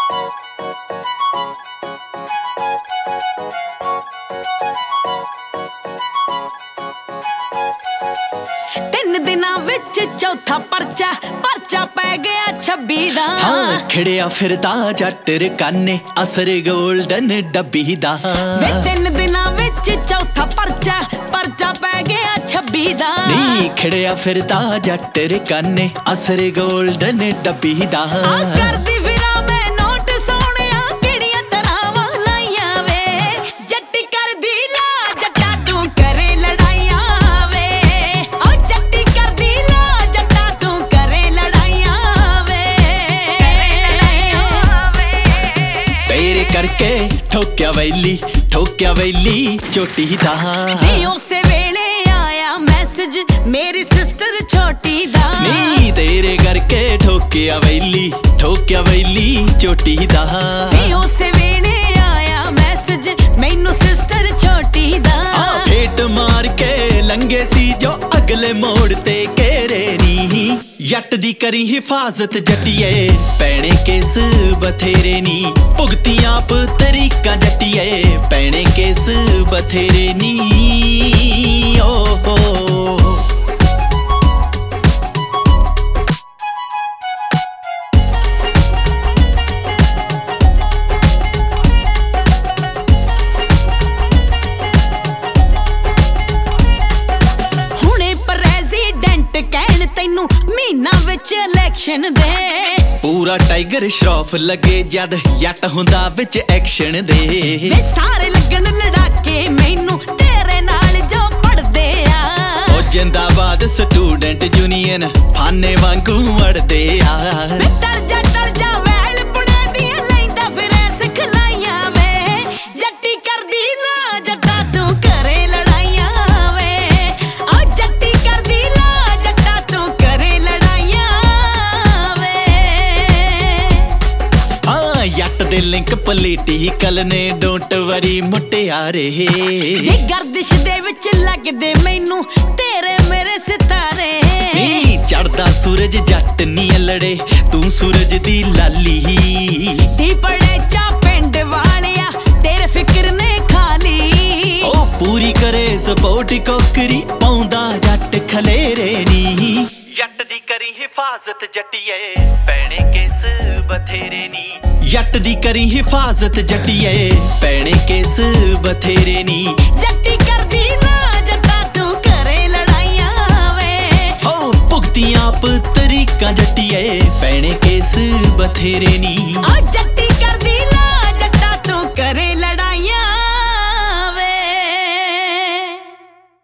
ਤਿੰਨ ਦਿਨਾਂ ਵਿੱਚ ਚੌਥਾ ਪਰਚਾ ਪੈ ਗਿਆ 26 ਦਾ। ਹਾਂ ਖੜਿਆ ਫਿਰਦਾ ਜੱਟ ਰਕਾਨੇ ਅਸਰ ਗੋਲਡਨ ਡੱਬੀ ਦਾ। ਵੇ ਤਿੰਨ ਦਿਨਾਂ ਵਿੱਚ ਚੌਥਾ ਪਰਚਾ ਪੈ ਗਿਆ 26 ਦਾ। ਨੀ ਖੜਿਆ ਫਿਰਦਾ ਜੱਟ ਰਕਾਨੇ ਅਸਰ ਗੋਲਡਨ ਡੱਬੀ ਦਾ। ਆ ਕਰਦੀ ਫਿਰਾਂ ਮੈਂ ਨੋਟ ਸੋਹਣਿਆ ਕਿਹੜੀਆਂ ਤਰ੍ਹਾਂਵਾਂ ਲਾਈਆਂ ਵੇ। ਜੱਟੀ ਕਰਦੀ ਲਾ ਜੱਟਾ ਤੂੰ ਕਰੇ ਲੜਾਈਆਂ ਵੇ। ਓ ਜੱਟੀ ਕਰਦੀ ਲਾ ਜੱਟਾ ਤੂੰ ਕਰੇ ਲੜਾਈਆਂ ਵੇ। ਤੇਰੇ ਕਰਕੇ ਠੋਕਿਆ ਵੈਲੀ ਚੋਟੀ ਦਾ। ਵੀ ਉਸੇ ਵੇਲੇ ਆਇਆ ਮੈਸੇਜ ਮੇਰੀ ਸਿਸਟਰ ਛੋਟੀ ਦਾ। ਨੀ ਤੇਰੇ ਕਰਕੇ ਠੋਕਿਆ ਵੈਲੀ ਚੋਟੀ ਦਾ। ਵੀ ਉਸੇ ਵੇਲੇ ਆਇਆ ਮੈਸੇਜ ਮੈਨੂੰ ਸਿਸਟਰ ਛੋਟੀ ਦਾ। ਆ ਫੇਟ ਮਾਰ ਕੇ ਲੰਗੇ ਸੀ ਜੋ ਅਗਲੇ ਮੋੜ ਤੇ ਘੇਰੇ ਨੀ। ਜੱਟ ਦੀ ਕਰੀ ਹਿਫਾਜ਼ਤ ਜੱਟੀਏ ਪੈਣੇ ਕੇਸ ਬਥੇਰੇ ਨੀ। ਭੁਗਤੀਆਂ ਤਰੀਕਾਂ ਜੱਟੀਏ ਪੈਣੇ ਕੇਸ ਬਥੇਰੇ ਨੀ। ਓ ਹੋ ਕਹਿਣ ਤੈਨੂੰ ਮਹੀਨਾ ਵਿੱਚ ਇਲੈਕਸ਼ਨ ਦੇ। ਪੂਰਾ ਟਾਈਗਰ ਸ਼ਰੋਫ ਲੱਗੇ ਜਦ ਜੱਟ ਹੁੰਦਾ ਵਿੱਚ ਐਕਸ਼ਨ ਦੇ। ਵੇ ਸਾਰੇ ਲੱਗਣ ਲੜਾਕੇ ਮੈਨੂੰ ਤੇਰੇ ਨਾਲ ਜੋ ਪੜਦੇ ਆ। ਉਹ ਜਿੰਦਾਬਾਦ ਸਟੂਡੈਂਟ ਯੂਨੀਅਨ ਫਾਨੇ ਵਾਂਗੂ ਅੜਦੇ ਆ। ਵੇ ਟਲ ਜਾ ਵੈਲ ਪੁਣੇ ਦੀਆਂ ਲੈਂਦਾ ਫਿਰੇ ਸਿਖਲਾਈਆਂ ਵੇ। ਜੱਟੀ ਕਰਦੀ ਲਾ ਜੱਟਾ ਤੂੰ ਕਰੇ ਲੜਾਈਆਂ ਵੇ। ਆ ਜੱਟੀ ਕਰਦੀ ਲਾ ਜੱਟਾ ਤੂੰ ਕਰੇ ਲੜਾਈਆਂ ਵੇ। ਹਾਂ ਜੱਟ ਦੇ ਲਿੰਕ ਪੋਲੀਟੀਕਲ ਨੇ ਡੋਂਟ ਵਰੀ ਮੁਟਿਆਰੇ। ਇਹ ਗਰਦਿਸ਼ ਦੇ ਵਿੱਚ ਲੱਗਦੇ ਮੈਨੂੰ ਤੇਰੇ ਮੇਰੇ ਸਿਤਾਰੇ। ਨੀ ਚੜਦਾ ਸੂਰਜ ਜੱਟ ਨੀ ਲੜੇ ਤੂੰ ਸੂਰਜ ਦੀ ਲਾਲੀ। ਦੀ ਪੜੇ ਚਾ ਪਿੰਡ ਵਾਲਿਆ ਤੇਰੇ ਫਿਕਰ ਨੇ ਖਾਲੀ। ਉਹ ਪੂਰੀ ਕਰੇ ਸਪੋਰਟ ਕੋਕਰੀ ਪਾਉਂਦਾ ਜੱਟ ਖਲੇਰੇ ਨੀ। ਜੱਟ ਦੀ ਕਰੀ ਹਿਫਾਜ਼ਤ ਜੱਟੀਏ ਪੈਣੇ ਕੇਸ ਬਥੇਰੇ ਨੀ। ਜੱਟ ਦੀ ਕਰੀ ਹਿਫਾਜ਼ਤ ਜੱਟੀਏ ਪੈਣੇ ਕੇਸ ਬਥੇਰੇ ਨੀ। ਜੱਟੀ ਕਰਦੀ ਲਾ ਜੱਟਾ ਤੂੰ ਕਰੇ ਲੜਾਈਆਂ ਵੇ। ਹੋ ਭੁਗਤੀਆਂ ਤਰੀਕਾਂ ਜੱਟੀਏ ਪੈਣੇ ਕੇਸ ਬਥੇਰੇ ਨੀ।